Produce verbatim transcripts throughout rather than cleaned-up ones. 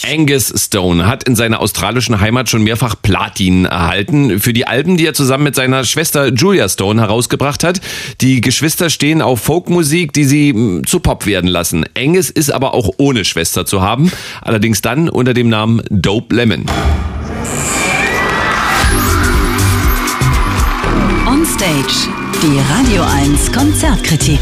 Angus Stone hat in seiner australischen Heimat schon mehrfach Platin erhalten für die Alben, die er zusammen mit seiner Schwester Julia Stone herausgebracht hat. Die Geschwister stehen auf Folkmusik, die sie zu Pop werden lassen. Angus ist aber auch ohne Schwester zu haben, allerdings dann unter dem Namen Dope Lemon. On Stage, die Radio eins Konzertkritik.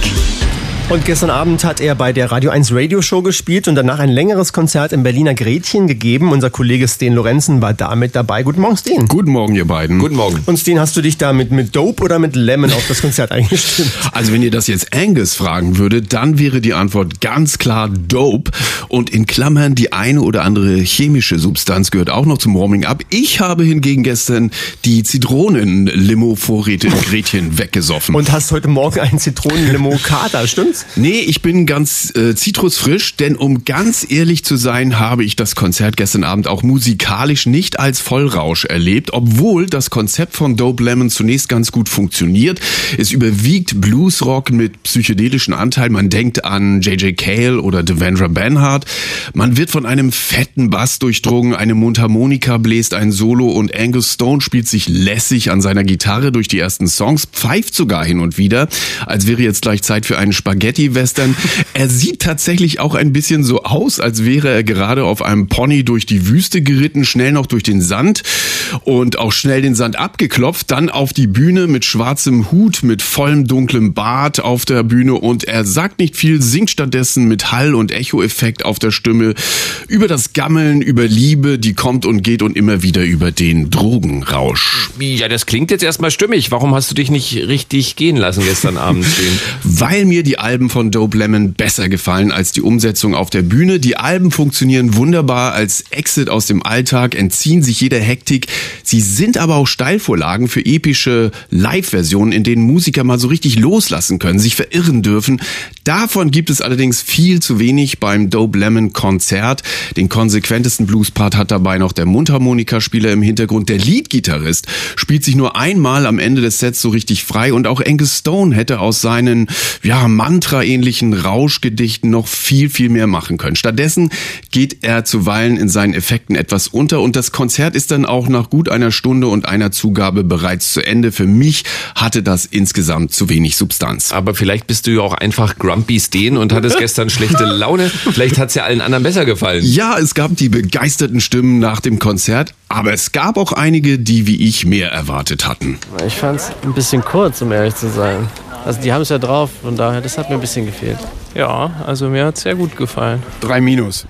Und gestern Abend hat er bei der Radio eins Radioshow gespielt und danach ein längeres Konzert im Berliner Gretchen gegeben. Unser Kollege Sten Lorenzen war da mit dabei. Guten Morgen, Sten. Guten Morgen, ihr beiden. Guten Morgen. Und Sten, hast du dich da mit, mit Dope oder mit Lemon auf das Konzert eingestimmt? Also wenn ihr das jetzt Angus fragen würdet, dann wäre die Antwort ganz klar Dope. Und in Klammern, die eine oder andere chemische Substanz gehört auch noch zum Warming-up. Ich habe hingegen gestern die Zitronen-Limo-Vorräte in Gretchen weggesoffen. Und hast heute Morgen einen Zitronen-Limo-Kater, stimmt's? Nee, ich bin ganz äh, zitrusfrisch, denn um ganz ehrlich zu sein, habe ich das Konzert gestern Abend auch musikalisch nicht als Vollrausch erlebt, obwohl das Konzept von Dope Lemon zunächst ganz gut funktioniert. Es überwiegt Bluesrock mit psychedelischen Anteilen. Man denkt an J J Cale oder Devendra Banhart. Man wird von einem fetten Bass durchdrungen, eine Mundharmonika bläst ein Solo und Angus Stone spielt sich lässig an seiner Gitarre durch die ersten Songs, pfeift sogar hin und wieder, als wäre jetzt gleich Zeit für einen Spaghetti-Western. Er sieht tatsächlich auch ein bisschen so aus, als wäre er gerade auf einem Pony durch die Wüste geritten, schnell noch durch den Sand und auch schnell den Sand abgeklopft, dann auf die Bühne mit schwarzem Hut, mit vollem dunklem Bart auf der Bühne und er sagt nicht viel, singt stattdessen mit Hall- und Echo-Effekt auf der Stimme über das Gammeln, über Liebe, die kommt und geht und immer wieder über den Drogenrausch. Ja, das klingt jetzt erstmal stimmig. Warum hast du dich nicht richtig gehen lassen gestern Abend? Weil mir die Alben von Dope Lemon besser gefallen als die Umsetzung auf der Bühne. Die Alben funktionieren wunderbar als Exit aus dem Alltag, entziehen sich jeder Hektik. Sie sind aber auch Steilvorlagen für epische Live-Versionen, in denen Musiker mal so richtig loslassen können, sich verirren dürfen. Davon gibt es allerdings viel zu wenig beim Dope Lemon Konzert. Den konsequentesten Bluespart hat dabei noch der Mundharmonikaspieler im Hintergrund. Der Leadgitarrist spielt sich nur einmal am Ende des Sets so richtig frei und auch Angus Stone hätte aus seinen, ja, Mantra-ähnlichen Rauschgedichten noch viel, viel mehr machen können. Stattdessen geht er zuweilen in seinen Effekten etwas unter und das Konzert ist dann auch nach gut einer Stunde und einer Zugabe bereits zu Ende. Für mich hatte das insgesamt zu wenig Substanz. Aber vielleicht bist du ja auch einfach Grumpy Sten und hattest gestern schlechte Laune. Vielleicht hat es ja allen anderen besser gefallen. Ja, es gab die begeisterten Stimmen nach dem Konzert, aber es gab auch einige, die wie ich mehr erwartet hatten. Ich fand es ein bisschen kurz, um ehrlich zu sein. Also die haben es ja drauf, von daher, das hat mir ein bisschen gefehlt. Ja, also mir hat es sehr gut gefallen. Drei Minus.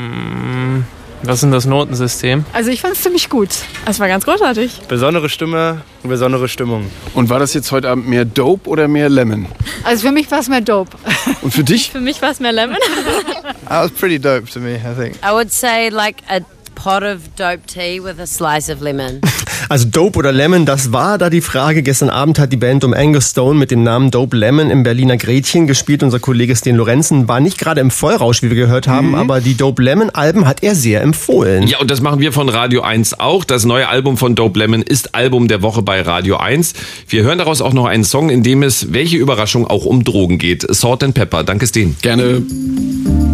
Mmh, was ist denn das Notensystem? Also ich fand es ziemlich gut. Es war ganz großartig. Besondere Stimme und besondere Stimmung. Und war das jetzt heute Abend mehr Dope oder mehr Lemon? Also für mich war es mehr Dope. Und für dich? Für mich war es mehr Lemon. That was pretty dope to me, I think. I would say like a pot of dope tea with a slice of lemon. Also Dope oder Lemon, das war da die Frage. Gestern Abend hat die Band um Angus Stone mit dem Namen Dope Lemon im Berliner Gretchen gespielt. Unser Kollege Sten Lorenzen war nicht gerade im Vollrausch, wie wir gehört haben, mhm. aber die Dope Lemon Alben hat er sehr empfohlen. Ja, und das machen wir von Radio eins auch. Das neue Album von Dope Lemon ist Album der Woche bei Radio eins. Wir hören daraus auch noch einen Song, in dem es, welche Überraschung, auch um Drogen geht. Salt and Pepper. Danke, Sten. Gerne.